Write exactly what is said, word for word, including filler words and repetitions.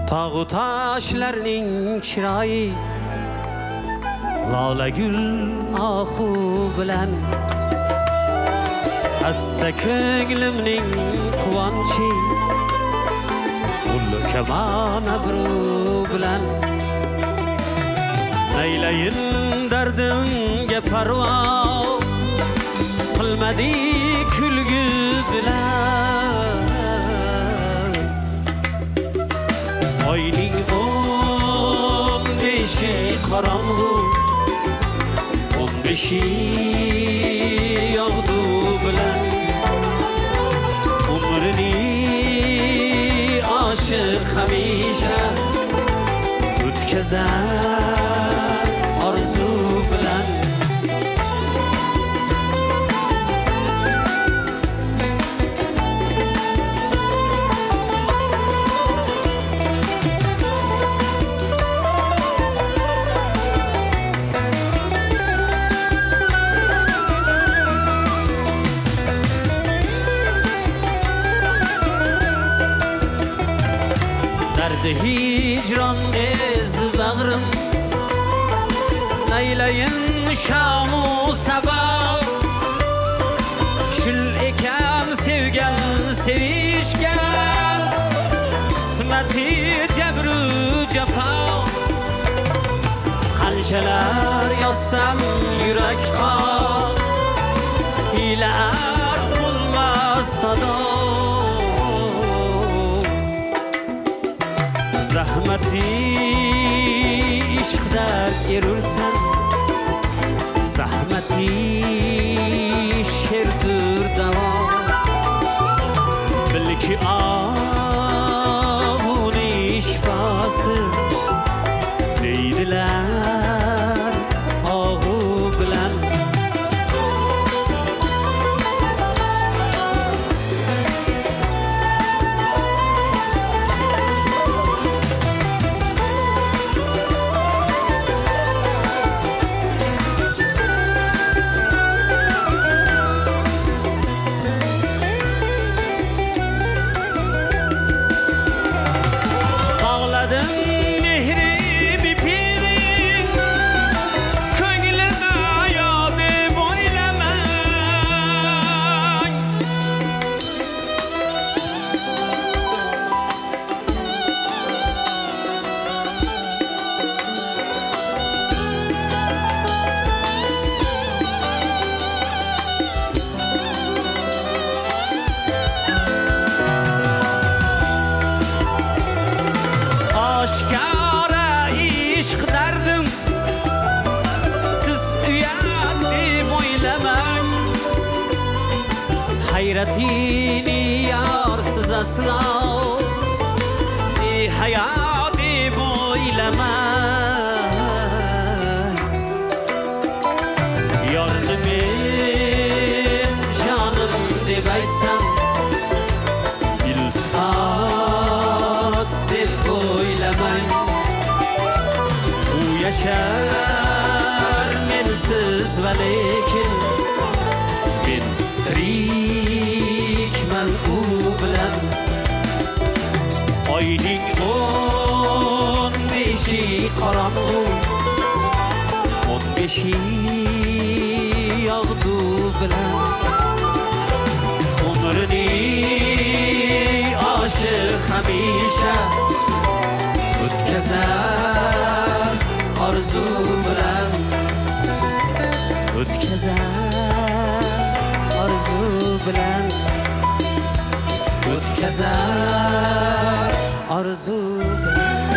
Tağu taşlarning chiroyi lola gul ohu bilan hasta ko'nglimning quvonchi qullu kamon abru bilan naylayin dardimga parvo qilmadi kulgi bilan oyning o'n beshi qorong'u o'n beshi yog'du bilan umrini oshiq hamisha o'tkazar orzu bilan hicran ezdi bağrım neyleyin şamu sabah şil ekan sevgen sevişken kısmeti cebru cefa qanchalar yozsam yurak qon hile arz bulmaz sado zahmati ishqda erursan zahmati sherdur davo bilki avuni shifasi deydilar og'u bilan Aşkara ishq derdim siz uyat deb o'ylamang hayratini yorsiz aslo hayot deb o'ylamang yorni men jonim deb aytsam iltifot deb o'ylamang u yashar mensiz va lekin men tirikman u bilan oyning o'n beshi qorong'u o'n beshi yog'du bilan umrini oshiq hamisha o'tkazar orzu bilan o'tkazar orzu bilan o'tkazar orzu bilan